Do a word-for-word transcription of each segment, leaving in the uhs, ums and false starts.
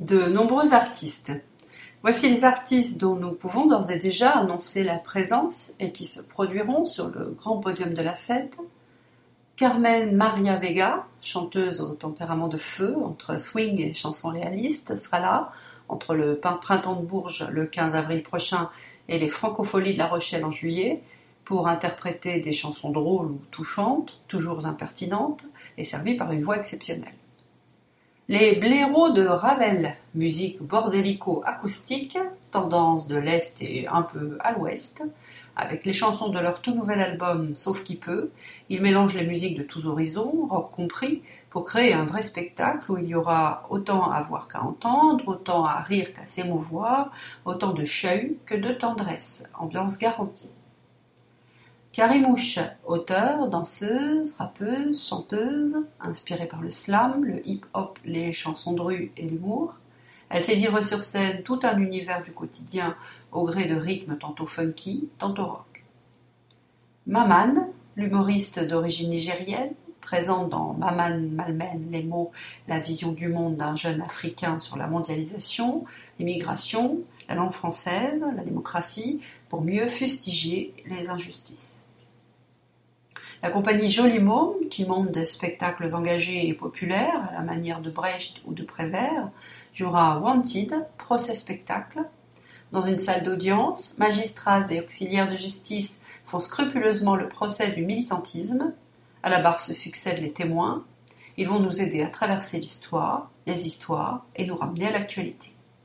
de nombreux artistes. Voici les artistes dont nous pouvons d'ores et déjà annoncer la présence et qui se produiront sur le grand podium de la fête. Carmen Maria Vega, chanteuse au tempérament de feu, entre swing et chansons réalistes, sera là, entre le Printemps de Bourges le quinze avril prochain et les Francopholies de La Rochelle en juillet, pour interpréter des chansons drôles ou touchantes, toujours impertinentes, et servies par une voix exceptionnelle. Les blaireaux de Ravel, musique bordélico-acoustique, tendance de l'Est et un peu à l'Ouest, avec les chansons de leur tout nouvel album Sauf qui peut, ils mélangent les musiques de tous horizons, rock compris, pour créer un vrai spectacle où il y aura autant à voir qu'à entendre, autant à rire qu'à s'émouvoir, autant de chahut que de tendresse, ambiance garantie. Karimouche, auteure, danseuse, rappeuse, chanteuse, inspirée par le slam, le hip-hop, les chansons de rue et l'humour. Elle fait vivre sur scène tout un univers du quotidien au gré de rythmes tantôt funky, tantôt rock. Maman, l'humoriste d'origine nigérienne, présente dans Maman malmène les mots, la vision du monde d'un jeune Africain sur la mondialisation, l'immigration, la langue française, la démocratie, pour mieux fustiger les injustices. La compagnie Joli Môme, qui monte des spectacles engagés et populaires, à la manière de Brecht ou de Prévert, jouera Wanted, procès-spectacle. Dans une salle d'audience, magistrats et auxiliaires de justice font scrupuleusement le procès du militantisme. À la barre se succèdent les témoins. Ils vont nous aider à traverser l'histoire, les histoires, et nous ramener à l'actualité.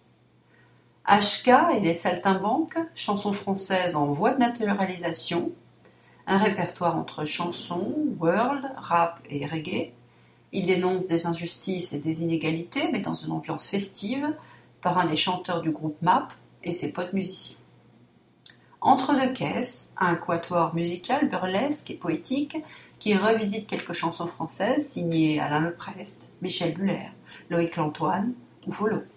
H K et les Saltimbanques, chansons françaises en voie de naturalisation, un répertoire entre chansons, world, rap et reggae. Il dénonce des injustices et des inégalités, mais dans une ambiance festive, par un des chanteurs du groupe M A P et ses potes musiciens. Entre deux caisses, un quatuor musical burlesque et poétique qui revisite quelques chansons françaises signées Alain Leprest, Michel Buller, Loïc Lantoine ou Volo.